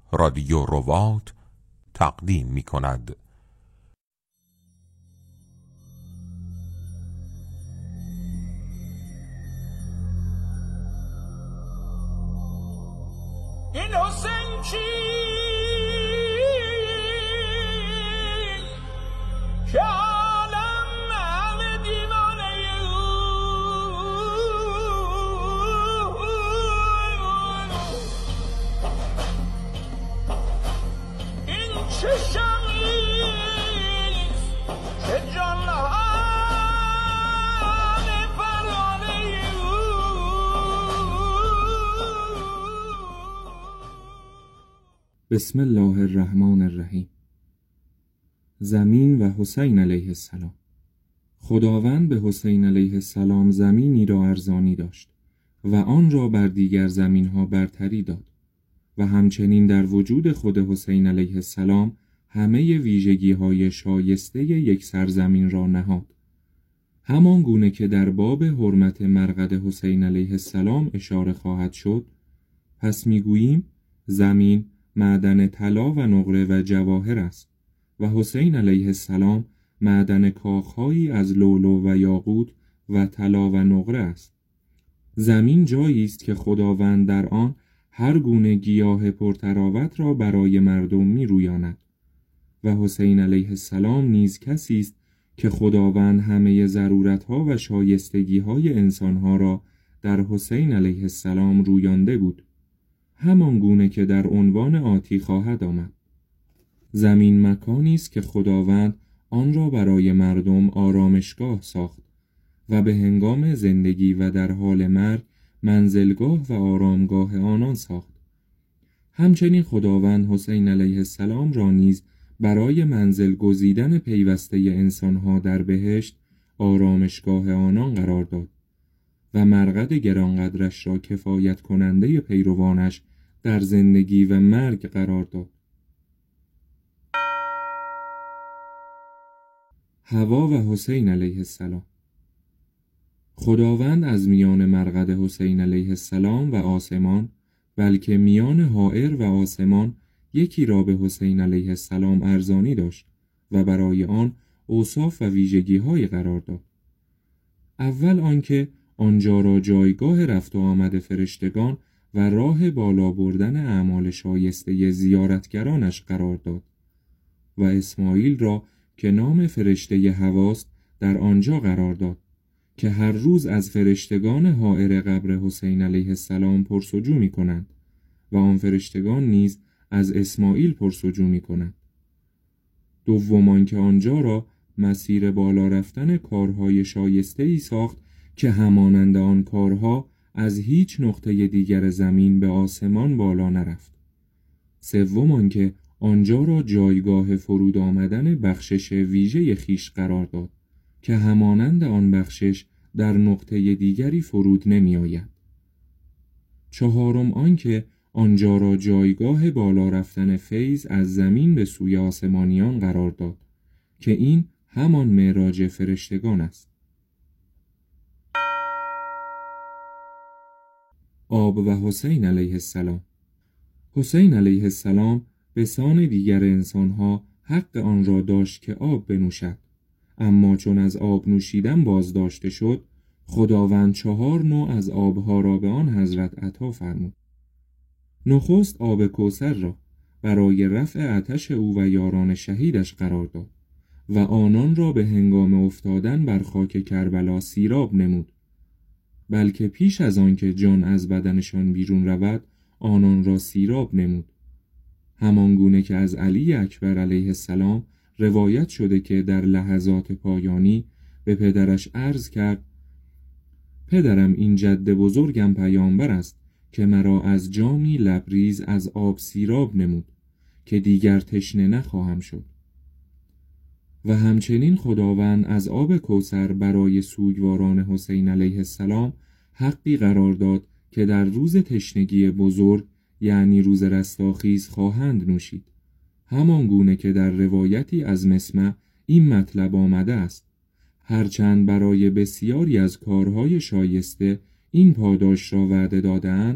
رادیو ربات تقدیم می کند. این حسین کی که عالم همه دیوانه این چه شمیست که جانهان پروانه بسم الله الرحمن الرحیم. زمین و حسین علیه السلام. خداوند به حسین علیه السلام زمینی را ارزانی داشت و آن را بر دیگر زمینها برتری داد و همچنین در وجود خود حسین علیه السلام همه ویژگی‌های شایسته یک سرزمین را نهاد. همان گونه که در باب حرمت مرقد حسین علیه السلام اشاره خواهد شد، پس میگوییم زمین معدن طلا و نقره و جواهر است و حسین علیه السلام معدن کاخهایی از لؤلؤ و یاقوت و طلا و نقره است. زمین جایی است که خداوند در آن هر گونه گیاه پرتراوت را برای مردم می‌رویاند و حسین علیه السلام نیز کسی است که خداوند همه ضرورت‌ها و شایستگی‌های انسان‌ها را در حسین علیه السلام رویانده بود، همان گونه که در عنوان آتی خواهد آمد. زمین مکانی است که خداوند آن را برای مردم آرامشگاه ساخت و به هنگام زندگی و در حال مرگ منزلگاه و آرامگاه آنان ساخت. همچنین خداوند حسین علیه السلام را نیز برای منزل گزیدن پیوسته انسانها در بهشت آرامشگاه آنان قرار داد و مرقد گرانقدرش را کفایت کننده پیروانش در زندگی و مرگ قرار داد. هوا و حسین علیه السلام. خداوند از میان مرقد حسین علیه السلام و آسمان، بلکه میان حائر و آسمان یکی را به حسین علیه السلام ارزانی داشت و برای آن اوصاف و ویژگی‌های قرار داد. اول آنکه آنجا را جایگاه رفت و آمد فرشتگان و راه بالا بردن اعمال شایسته زیارتگرانش قرار داد و اسماعیل را که نام فرشته هواست در آنجا قرار داد که هر روز از فرشتگان حائر قبر حسین علیه السلام پرسجو می کنند و آن فرشتگان نیز از اسماعیل پرسجو می کنند. دوم که آنجا را مسیر بالا رفتن کارهای شایسته ای ساخت که همانند آن کارها از هیچ نقطه دیگر زمین به آسمان بالا نرفت. سوم که آنجا را جایگاه فرود آمدن بخشش ویژه خیش قرار داد که همانند آن بخشش در نقطه دیگری فرود نمی آید. چهارم آنکه آنجا را جایگاه بالا رفتن فیض از زمین به سوی آسمانیان قرار داد که این همان معراج فرشتگان است. آب و حسین علیه السلام. حسین علیه السلام به سان دیگر انسانها حق آن را داشت که آب بنوشد، اما چون از آب نوشیدن بازداشته شد، خداوند 4 نوع از آبها را به آن حضرت عطا فرمود. نخست آب کوثر را برای رفع آتش او و یاران شهیدش قرار داد و آنان را به هنگام افتادن بر خاک کربلا سیراب نمود، بلکه پیش از آن که جان از بدنشان بیرون رود آنان را سیراب نمود. همان گونه که از علی اکبر علیه السلام روایت شده که در لحظات پایانی به پدرش عرض کرد: پدرم، این جد بزرگم پیامبر است که مرا از جامی لبریز از آب سیراب نمود که دیگر تشنه نخواهم شد. و همچنین خداوند از آب کوثر برای سوگواران حسین علیه السلام حقی قرار داد که در روز تشنگی بزرگ، یعنی روز رستاخیز، خواهند نوشید، همان گونه که در روایتی از مسمع این مطلب آمده است: هرچند برای بسیاری از کارهای شایسته این پاداش را وعده دادند،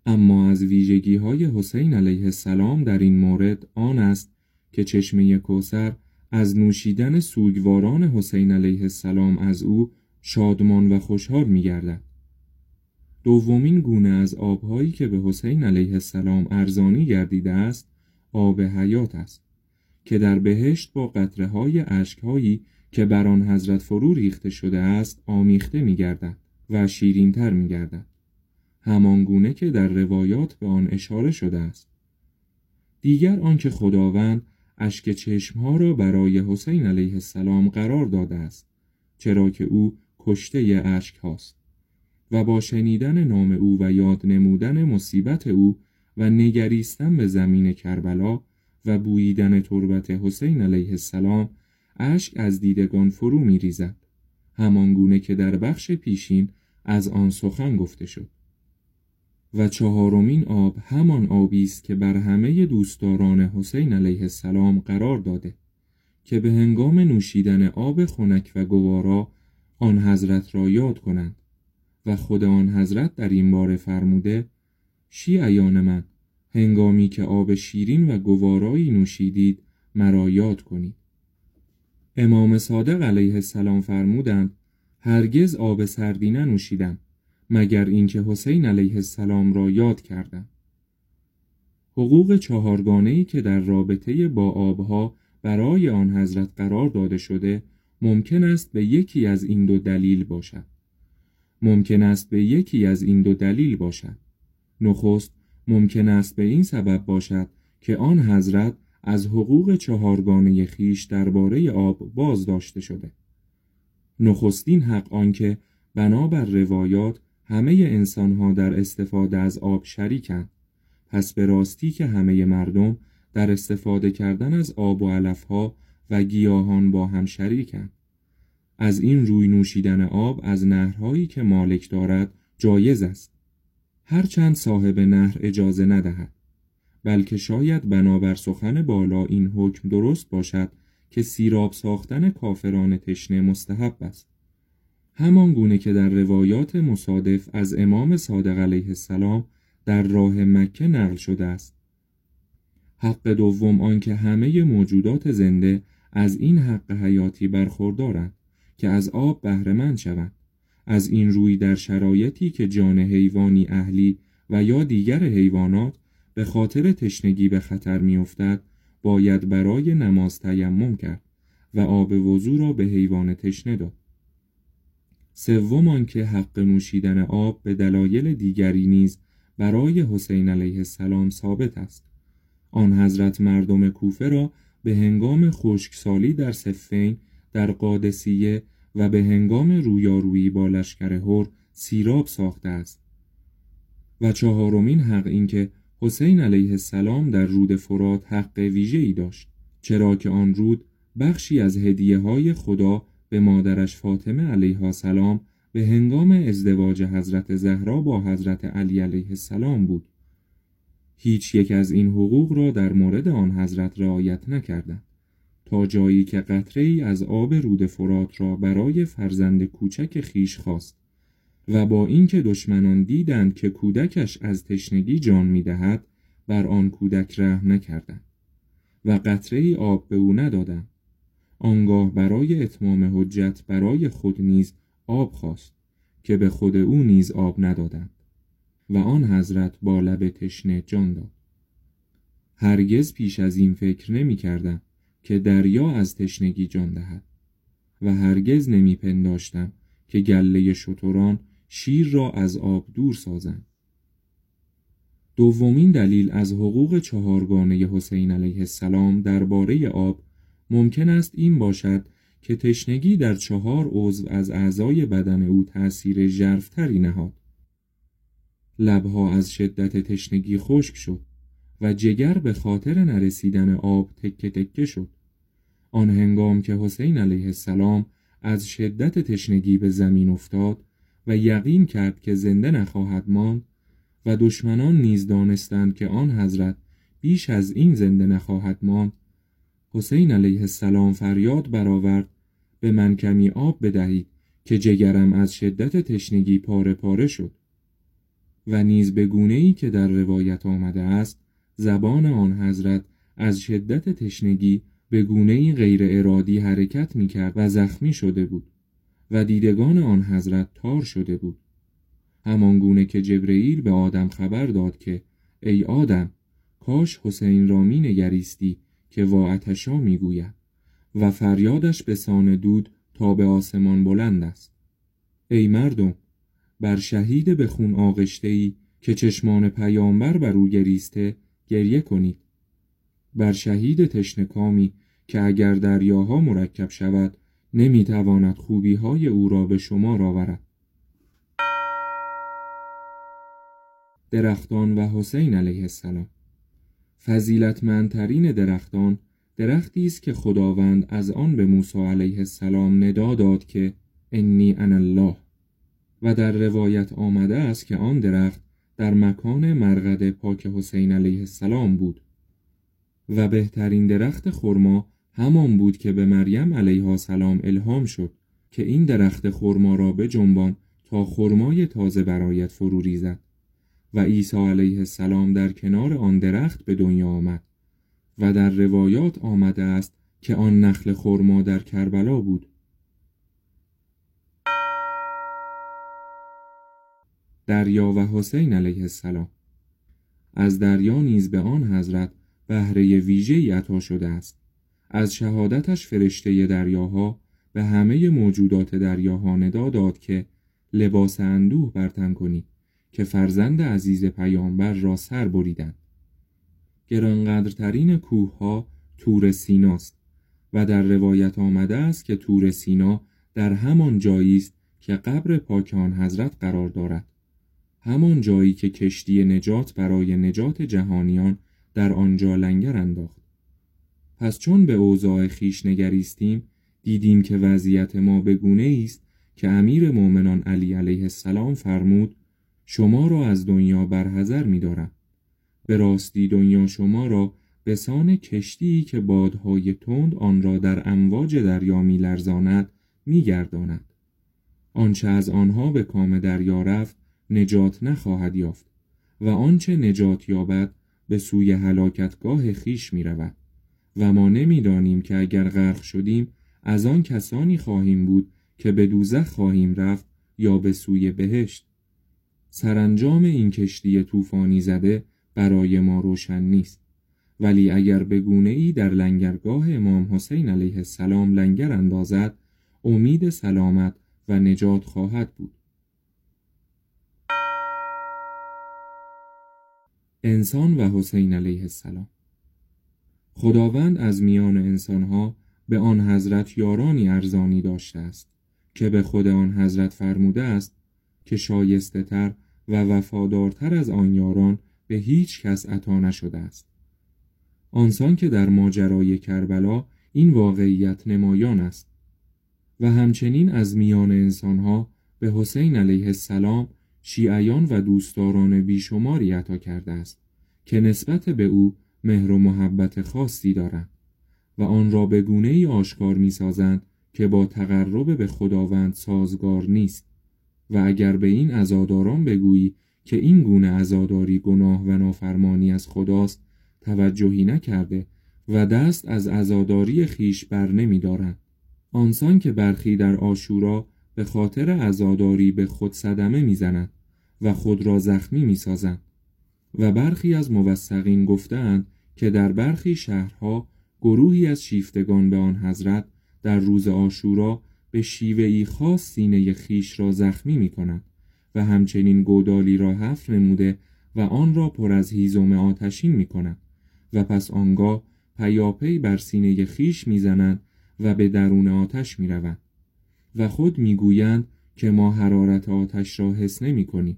اما از ویژگی‌های حسین علیه السلام در این مورد آن است که چشمه کوثر از نوشیدن سوگواران حسین علیه السلام از او شادمان و خوشحال می‌گردد. دومین گونه از آب‌هایی که به حسین علیه السلام ارزانی گردیده است، آب حیات است که در بهشت با قطره‌های اشک‌هایی که بر آن حضرت فرو ریخته شده است آمیخته می‌گردد و شیرین‌تر می‌گردد، همان گونه که در روایات به آن اشاره شده است. دیگر آنکه خداوند اشک چشمها را برای حسین علیه السلام قرار داده است، چرا که او کشته اشک هاست و با شنیدن نام او و یاد نمودن مصیبت او و نگریستن به زمین کربلا و بوییدن تربت حسین علیه السلام اشک از دیدگان فرو می ریزد، همان گونه که در بخش پیشین از آن سخن گفته شد. و چهارمین آب همان آبی است که بر همه دوستداران حسین علیه السلام قرار داده که به هنگام نوشیدن آب خنک و گوارا آن حضرت را یاد کنند و خود آن حضرت در این باره فرموده: شیعیان من، هنگامی که آب شیرین و گوارایی نوشیدید مرا یاد کنید. امام صادق علیه السلام فرمودند: هرگز آب سردی ننوشیدم مگر اینکه حسین علیه السلام را یاد کردم. حقوق چهارگانه‌ای که در رابطه با آبها برای آن حضرت قرار داده شده ممکن است به یکی از این دو دلیل باشد. نخست ممکن است به این سبب باشد که آن حضرت از حقوق چهارگانه خیش درباره آب باز داشته شده. نخستین حق آنکه بنابر روایات همه انسانها در استفاده از آب شریکند، پس به راستی که همه مردم در استفاده کردن از آب و علفها و گیاهان با هم شریکند. از این روی نوشیدن آب از نهرهایی که مالک دارد جایز است، هرچند صاحب نهر اجازه ندهد، بلکه شاید بنابر سخن بالا این حکم درست باشد که سیراب ساختن کافران تشنه مستحب است، همان گونه که در روایات مصادف از امام صادق علیه السلام در راه مکه نقل شده است. حق دوم آنکه همه موجودات زنده از این حق حیاتی برخوردارند که از آب بهره مند شوند. از این روی در شرایطی که جان حیوانی اهلی و یا دیگر حیوانات به خاطر تشنگی به خطر می‌افتد، باید برای نماز تیمم کرد و آب وضو را به حیوان تشنه داد. سوم آنکه حق نوشیدن آب به دلایل دیگری نیز برای حسین علیه السلام ثابت است. آن حضرت مردم کوفه را به هنگام خشکسالی در صفین، در قادسیه و به هنگام رویارویی با لشکر هر سیراب ساخته است. و چهارمین حق این که حسین علیه السلام در رود فرات حق ویژه‌ای داشت، چرا که آن رود بخشی از هدیه‌های خدا به مادرش فاطمه علیها السلام به هنگام ازدواج حضرت زهرا با حضرت علی علیه السلام بود. هیچ یک از این حقوق را در مورد آن حضرت رعایت نکردند، تا جایی که قطره‌ای از آب رود فرات را برای فرزند کوچک خیش خواست و با اینکه دشمنان دیدند که کودکش از تشنگی جان می‌دهد، بر آن کودک رحم نکردند و قطره‌ای آب به او ندادند. آنگاه برای اتمام حجت برای خود نیز آب خواست که به خود او نیز آب ندادند و آن حضرت با لب تشنه جان داد. هرگز پیش از این فکر نمی کردم که دریا از تشنگی جان دهد و هرگز نمی پنداشتم که گله شتران شیر را از آب دور سازند. دومین دلیل از حقوق چهارگانه حسین علیه السلام درباره آب ممکن است این باشد که تشنگی در 4 عضو از اعضای بدن او تأثیر ژرف‌تری نهاد. لبها از شدت تشنگی خشک شد و جگر به خاطر نرسیدن آب تکه تکه شد. آن هنگام که حسین علیه السلام از شدت تشنگی به زمین افتاد و یقین کرد که زنده نخواهد ماند و دشمنان نیز دانستند که آن حضرت بیش از این زنده نخواهد ماند، حسین علیه السلام فریاد برآورد: به من کمی آب بدهید که جگرم از شدت تشنگی پاره پاره شد. و نیز به گونه‌ای که در روایت آمده است زبان آن حضرت از شدت تشنگی به گونه‌ای غیر ارادی حرکت می‌کرد و زخمی شده بود و دیدگان آن حضرت تار شده بود، همان گونه که جبرئیل به آدم خبر داد که ای آدم، کاش حسین را می نگریستی که واعتشا می گوید و فریادش به سان دود تا به آسمان بلند است. ای مردم، بر شهید به خون آغشته‌ای که چشمان پیامبر بر او گریسته گریه کنید. بر شهید تشنکامی که اگر دریاها مرکب شود نمیتواند خوبی‌های او را به شمار آورد. درختان و حسین علیه السلام. فضیلتمندترین درختان درختی است که خداوند از آن به موسی علیه السلام ندا داد که انی انا الله، و در روایت آمده است که آن درخت در مکان مرقد پاک حسین علیه السلام بود و بهترین درخت خرما همان بود که به مریم علیها السلام الهام شد که این درخت خرما را بجنبان تا خرمای تازه برایت فرو ریزد و عیسی علیه السلام در کنار آن درخت به دنیا آمد و در روایات آمده است که آن نخل خرما در کربلا بود. دریا و حسین علیه السلام. از دریا نیز به آن حضرت بهره ویژه‌ای عطا شده است. از شهادتش فرشته دریاها به همه موجودات دریاها ندا داد که لباس اندوه بر تن کنید که فرزند عزیز پیامبر را سر بریدند. گرانقدرترین کوه‌ها طور سیناست و در روایت آمده است که طور سینا در همان جایی است که قبر پاک آن حضرت قرار دارد، همان جایی که کشتی نجات برای نجات جهانیان در آنجا لنگر انداخت. پس چون به اوضاع خویش نگریستیم دیدیم که وضعیت ما به گونه‌ای است که امیر مومنان علی علیه السلام فرمود شما را از دنیا برحذر می‌دارم. به راستی دنیا شما را به سان کشتی‌ای که بادهای تند آن را در امواج دریا می‌لرزاند می‌گرداند. آنچه از آنها به کام دریا رفت نجات نخواهد یافت و آنچه نجات یابد به سوی هلاکتگاه خویش می‌رود و ما نمی‌دانیم که اگر غرق شدیم از آن کسانی خواهیم بود که به دوزخ خواهیم رفت یا به سوی بهشت. سرانجام این کشتی طوفانی زده برای ما روشن نیست، ولی اگر به گونه‌ای در لنگرگاه امام حسین علیه السلام لنگر اندازد امید سلامت و نجات خواهد بود. انسان و حسین علیه السلام. خداوند از میان انسانها به آن حضرت یارانی ارزانی داشته است که به خود آن حضرت فرموده است که شایسته تر و وفادارتر از آن یاران به هیچ کس عطا نشده است. آنسان که در ماجرای کربلا این واقعیت نمایان است و همچنین از میان انسانها به حسین علیه السلام شیعیان و دوستداران بیشماری عطا کرده است که نسبت به او مهر و محبت خاصی دارند و آن را به گونه‌ای آشکار می‌سازند که با تقرب به خداوند سازگار نیست و اگر به این عزاداران بگویی که این گونه عزاداری گناه و نافرمانی از خداست توجهی نکرده و دست از عزاداری خیش بر نمی‌دارند. آنسان که برخی در عاشورا به خاطر عزاداری به خود صدمه می‌زنند و خود را زخمی می‌سازند و برخی از موثقین گفتند که در برخی شهرها گروهی از شیفتگان به آن حضرت در روز عاشورا به شیوه‌ای خاص سینه خیش را زخمی می‌کنند و همچنین گودالی را حفر نموده و آن را پر از هیزم آتشین می‌کنند و پس آنگاه پیاپی بر سینه خیش می‌زنند و به درون آتش می‌روند و خود می‌گویند که ما حرارت آتش را حس نمی‌کنیم.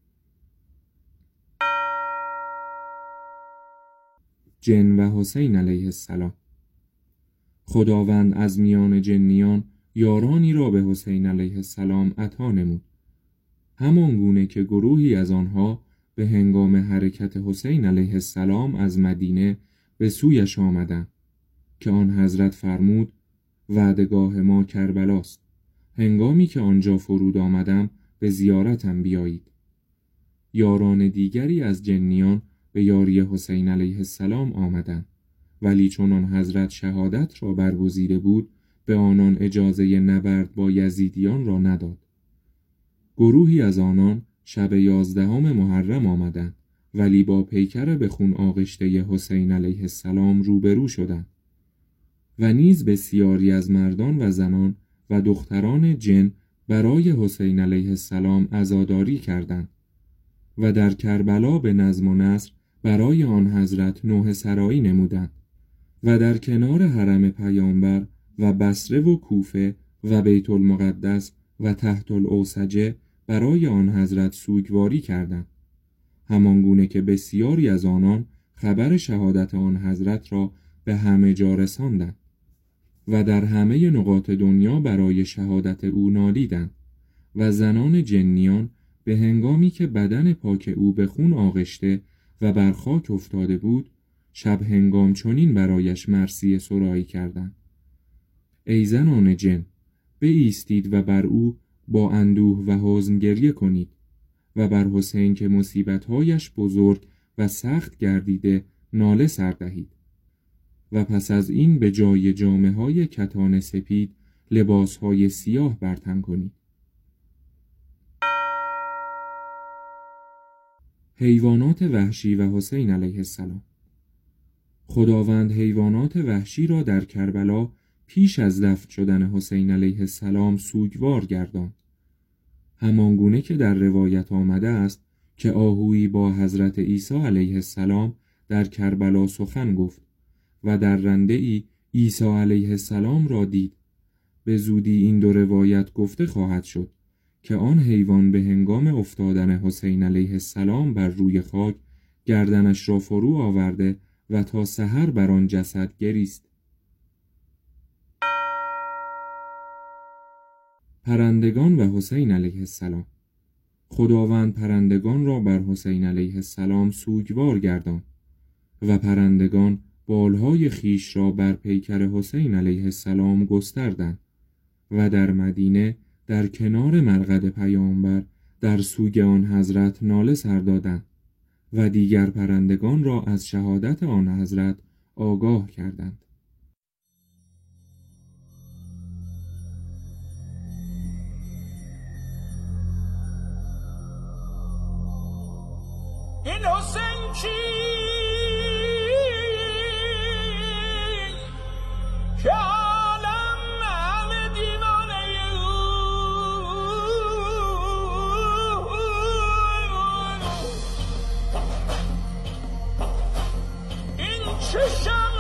جن و حسین علیه السلام. خداوند از میان جنیان یارانی را به حسین علیه السلام عطا نمود، همان گونه که گروهی از آنها به هنگام حرکت حسین علیه السلام از مدینه به سویش آمدند که آن حضرت فرمود وعدگاه ما کربلاست، هنگامی که آنجا فرود آمدم به زیارتم بیایید. یاران دیگری از جنیان به یاری حسین علیه السلام آمدند، ولی چون حضرت شهادت را برگزیده بود به آنان اجازه نبرد با یزیدیان را نداد. گروهی از آنان شب 11 محرم آمدند، ولی با پیکر به خون آغشته حسین علیه السلام روبرو شدند و نیز بسیاری از مردان و زنان و دختران جن برای حسین علیه السلام عزاداری کردند و در کربلا به نظم و نثر برای آن حضرت نوحه سرایی نمودند و در کنار حرم پیامبر و بصره و کوفه و بیت المقدس و تحت الاوسجه برای آن حضرت سوگواری کردند، همانگونه که بسیاری از آنان خبر شهادت آن حضرت را به همه جا رساندند و در همه نقاط دنیا برای شهادت او نالیدند و زنان جنیان به هنگامی که بدن پاک او به خون آغشته و بر خاک افتاده بود شب هنگام چنین برایش مرثیه سرایی کردند: ای زنان جن، بایستید و بر او با اندوه و حزن گریه کنید و بر حسین که مصیبت‌هایش بزرگ و سخت گردیده ناله سر دهید و پس از این به جای جامه‌های کتان سپید لباس‌های سیاه بر تن کنید. حیوانات وحشی و حسین علیه السلام. خداوند حیوانات وحشی را در کربلا پیش از دفن شدن حسین علیه السلام سوگوار گرداند، همانگونه که در روایت آمده است که آهویی با حضرت عیسی علیه السلام در کربلا سخن گفت و در رنده‌ای عیسی علیه السلام را دید. به زودی این دو روایت گفته خواهد شد که آن حیوان به هنگام افتادن حسین علیه السلام بر روی خاک گردنش را فرو آورده و تا سحر بر آن جسد گریست. پرندگان و حسین علیه السلام. خداوند پرندگان را بر حسین علیه السلام سوگوار گرداند و پرندگان بالهای خیش را بر پیکر حسین علیه السلام گستردند و در مدینه در کنار مرقد پیامبر در سوگ آن حضرت ناله سر دادند و دیگر پرندگان را از شهادت آن حضرت آگاه کردند. این حسین کی که عالم همه دیوانه این چه شب